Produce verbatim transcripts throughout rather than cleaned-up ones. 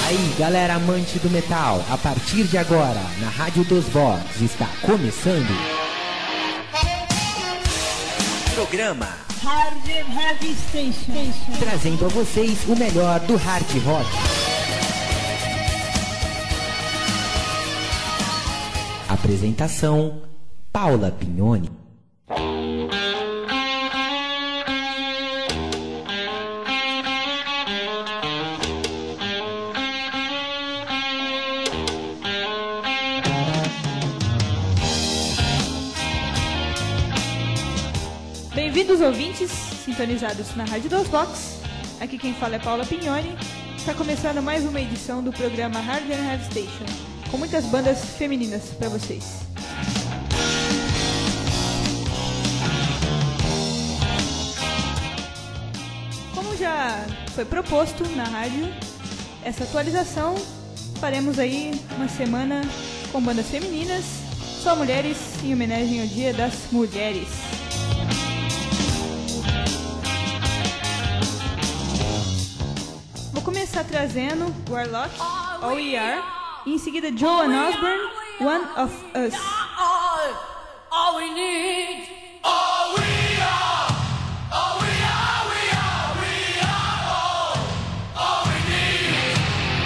Aí, galera amante do metal, a partir de agora, na Rádio dos Vox, está começando programa Hard Heavy Station, trazendo a vocês o melhor do hard rock. Apresentação, Paula Pignoni. Bem-vindos, ouvintes sintonizados na Rádio dos Vox. Aqui quem fala é Paula Pignoni. Está começando mais uma edição do programa Hard Heavy Station, com muitas bandas femininas para vocês. Como já foi proposto na rádio, essa atualização, faremos aí uma semana com bandas femininas, só mulheres, em homenagem ao Dia das Mulheres. Vou começar trazendo Warlock, All We Are, e em seguida Joan Osborne, One of Us. All, all we need, all we are, all we are, we are, we are all, all we need.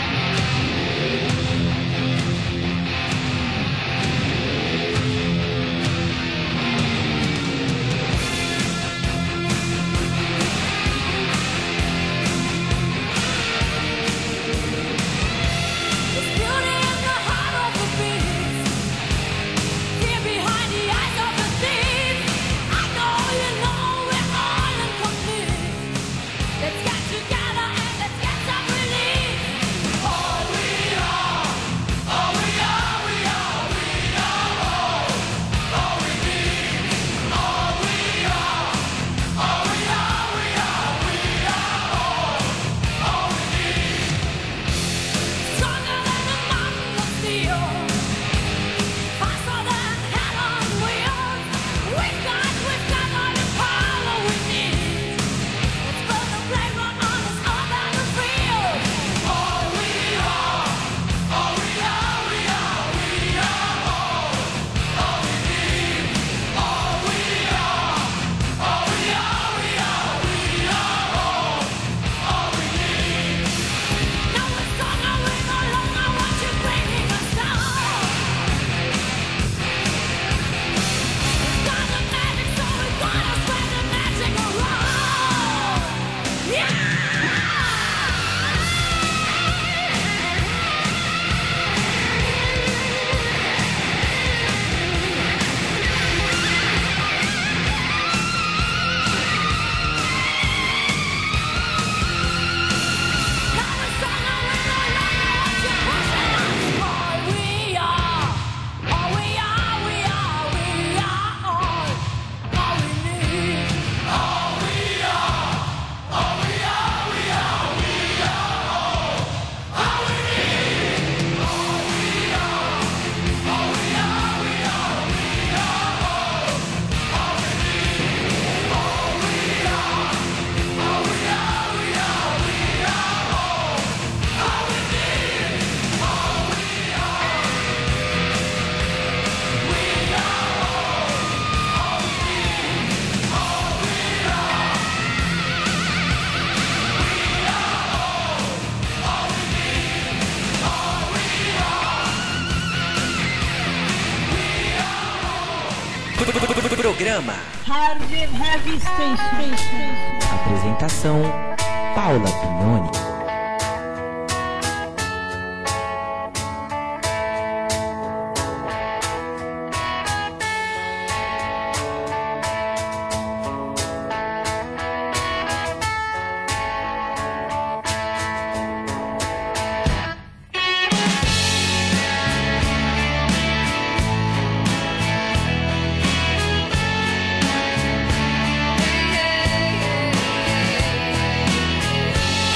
There's beauty in the heart of the beast, fear behind the eyes of the thief. I know you know we're all incomplete. Let's get together and let's get some relief. All we are, all we are, we are, we are all, all we need. All we are, all we are, we are, we are all, all we need. Stronger than a mountain of steel, faster than hell on wheels. We've got, we've got all the power we need. Let's burn the flame on us all down the field. All we are, all we are, we are, we are all, all we need. All we are, all we are, we are, we are all, all we need. Now we're stronger, we no longer want you bringing us down. We've got the magic, so we wanna spread the magic around. Yeah! Now we're stronger, we no longer want you pushing us. All we are, all we are, we are, we are all, all we need. All we are, all we are, we are, we are all, all we need. All we are, all we are, we are, we are all, all we need. All we are, all we are, we are, we are all, all we need. All we are, we are all, all we need. All we are, Programa Hard Heavy Station. Apresentação, Paula Pignoni. all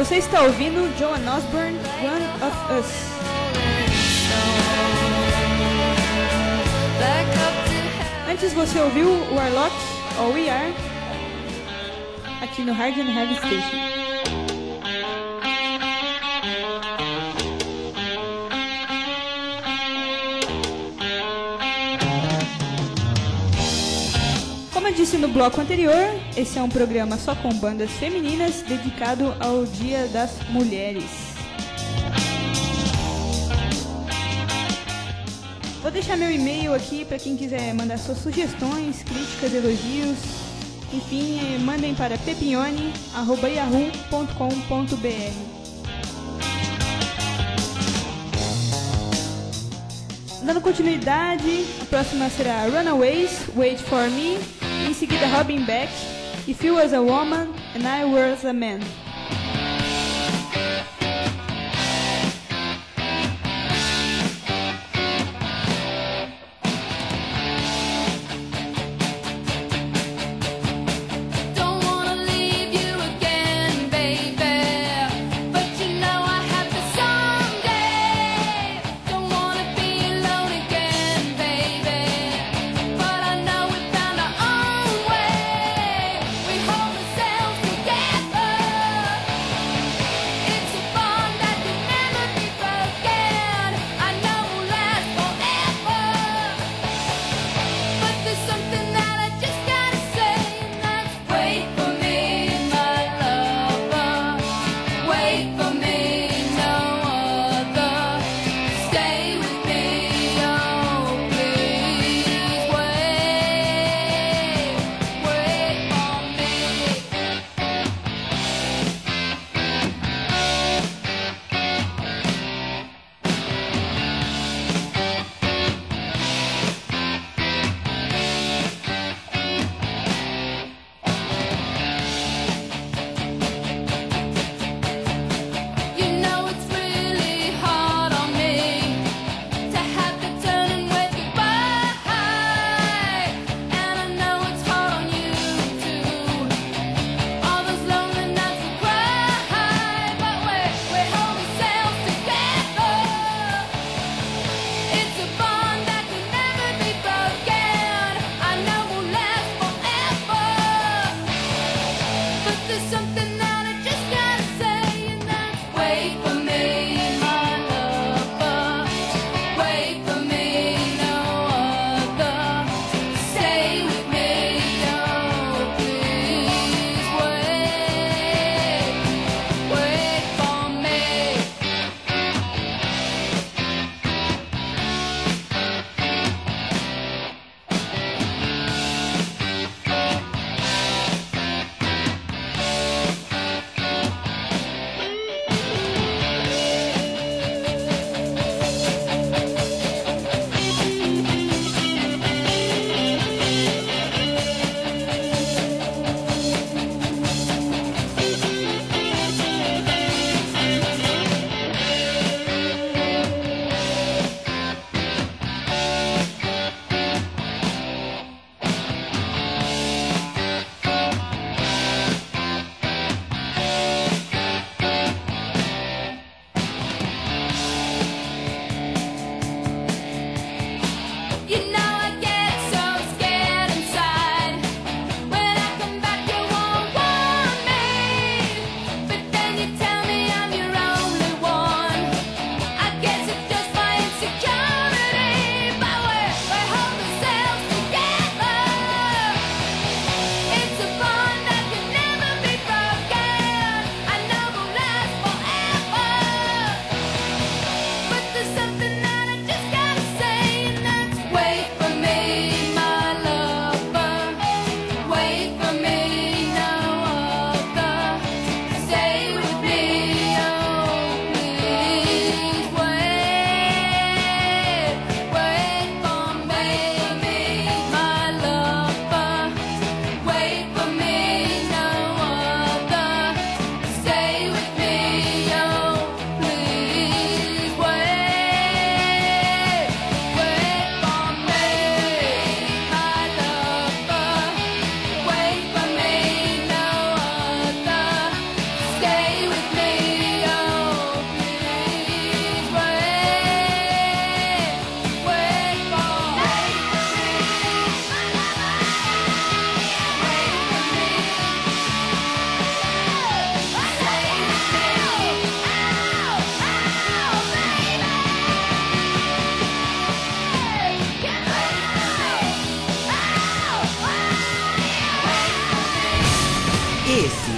Você está ouvindo Joan Osborne, One of Us. Antes você ouviu o Warlock, All We Are, aqui no Hard and Heavy Station. Como eu disse no bloco anterior, esse é um programa só com bandas femininas dedicado ao Dia das Mulheres. Vou deixar meu e-mail aqui para quem quiser mandar suas sugestões, críticas, elogios. Enfim, mandem para pepinhone arroba yahoo ponto com ponto br. Dando continuidade, a próxima será Runaways, Wait For Me. Em seguida, Robin Beck, If You Was a Woman and I Was a Man. We hold ourselves together.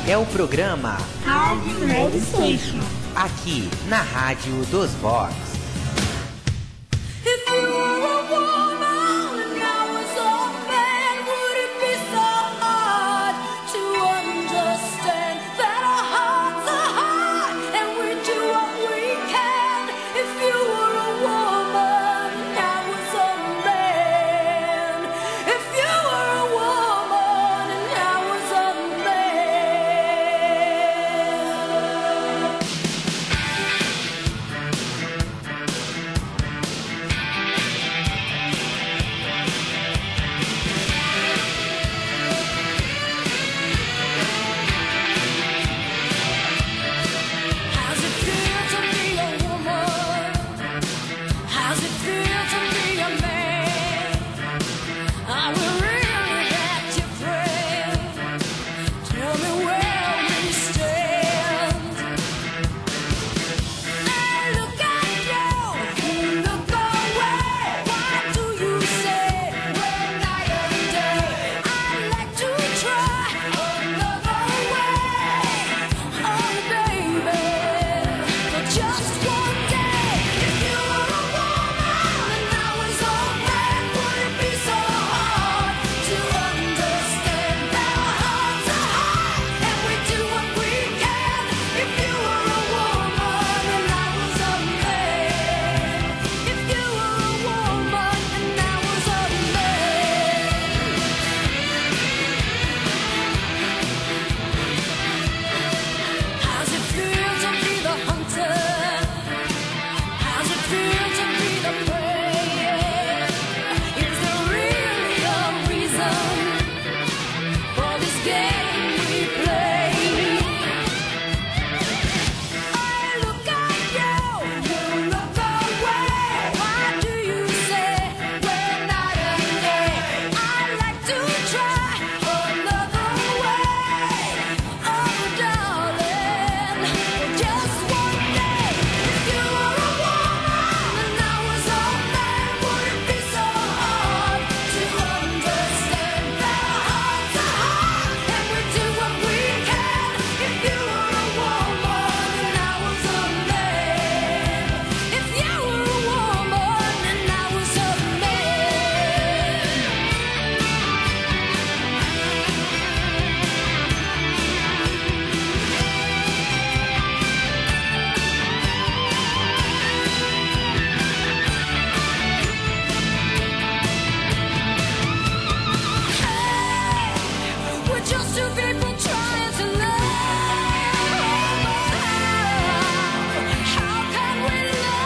é o programa Rádio Heavy Station. aqui na Rádio dos Vox. If you were a woman and I was a man, would it be so hard to understand that our hearts are hard and we do what we can? If you were a woman and I was a man, if you were a woman and I was a man. How's it feel to be a woman? How's it feel to be a man? Are we really that different? Tell me where we stand. I look at you, you look away. Why do you say we're night and day? I'd like to try another way. Oh, baby, for just one day. If you were a woman and I was a man, would it be so hard to understand that our hearts are hard and we do what we can? If you were a woman and I was a man, if you were a woman and I was a man. How's it feel to be the hunter? How's it feel to be the prey? Is there really a reason for this game we play? I look at you, you look away. Why do you say we're night and day? I'd like to try another way. Oh, darling, for just one day. If you were a woman and I was a man, would it be so hard to understand that our hearts are hard and we do what we can? If you were a woman and I was a man, if you were a woman and I was a man. Hey, we're just two people trying to love. How can we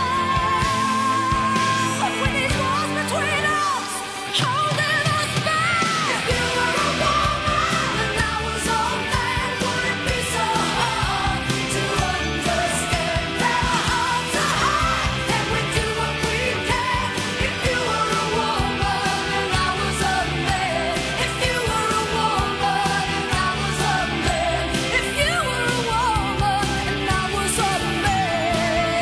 love when these walls between us holding us back? If you were a woman and I was a man, would it be so hard to understand that our hearts are hard and we do what we can? If you were a woman and I was a man, if you were a woman and I was a man, if you were a woman and I was a man,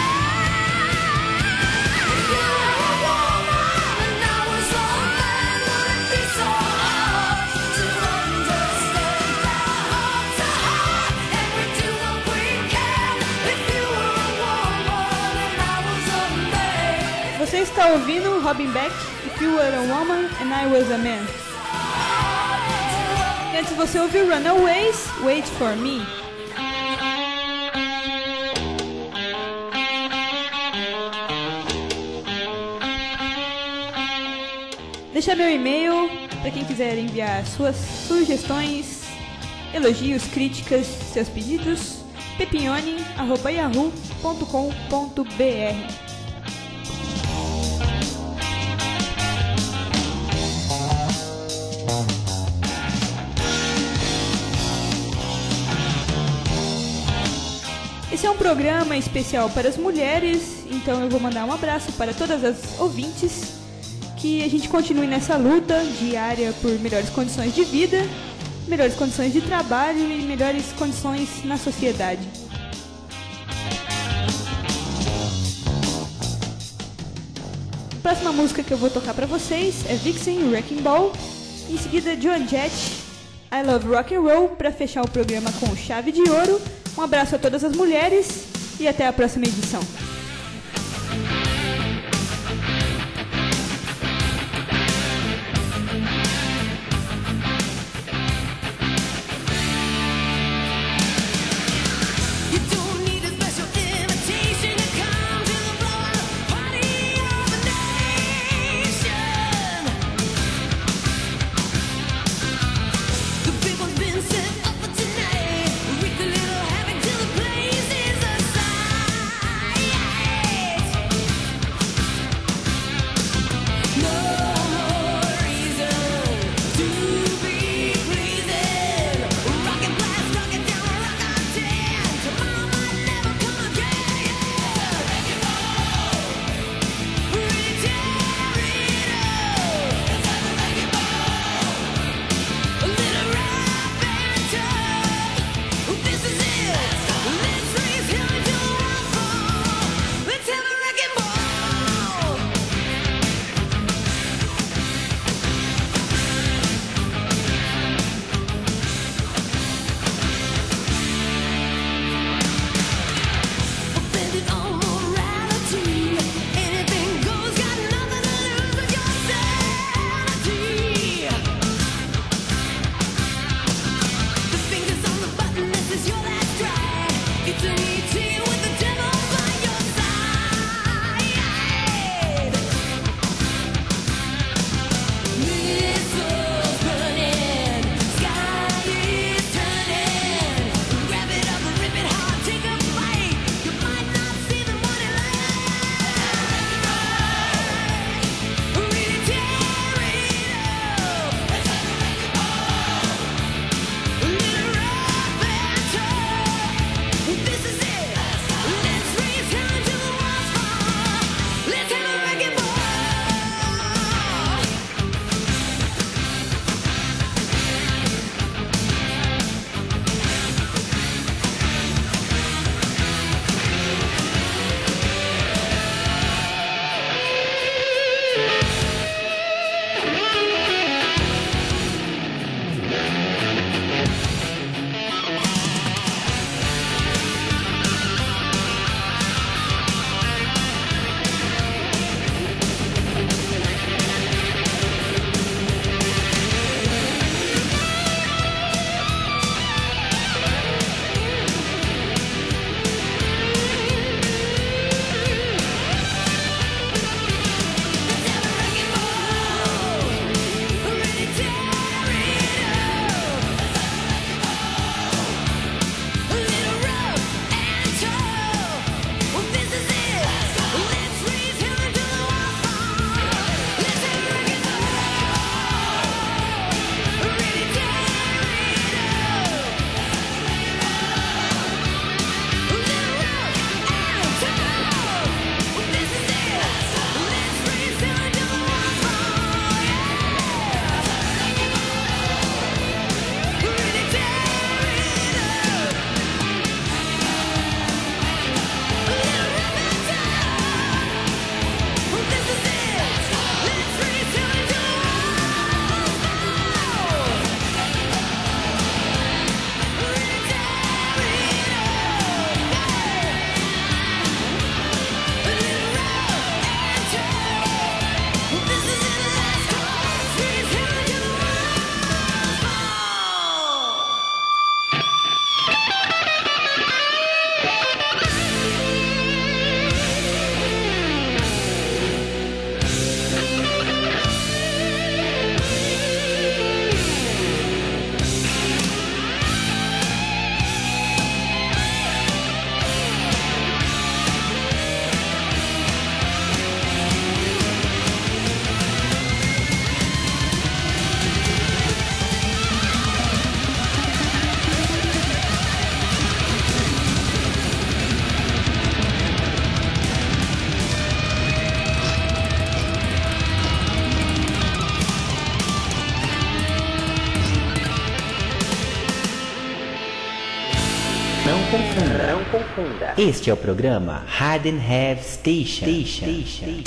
if you were a woman and I was a man, would it be so hard to understand that our hearts are hard and we do what we can? If you were a woman and I was a man. Você está ouvindo Robin Beck, If You Were a Woman and I Was a Man. E antes você ouviu Runaways, Wait For Me. Deixa meu e-mail para quem quiser enviar suas sugestões, elogios, críticas, seus pedidos, pepinhone arroba yahoo ponto com ponto br. Esse é um programa especial para as mulheres, então eu vou mandar um abraço para todas as ouvintes, que a gente continue nessa luta diária por melhores condições de vida, melhores condições de trabalho e melhores condições na sociedade. A próxima música que eu vou tocar para vocês é Vixen Wrecking Ball, em seguida Joan Jett, I Love Rock and Roll para fechar o programa com chave de ouro. Um abraço a todas as mulheres e até a próxima edição. Não confunda, não confunda. Este é o programa Hard and Heavy Station. Station. Station.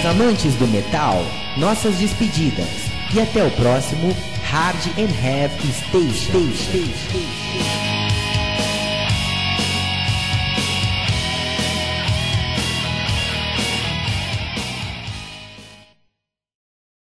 amantes do metal, nossas despedidas. E até o próximo Hard and Heavy Station.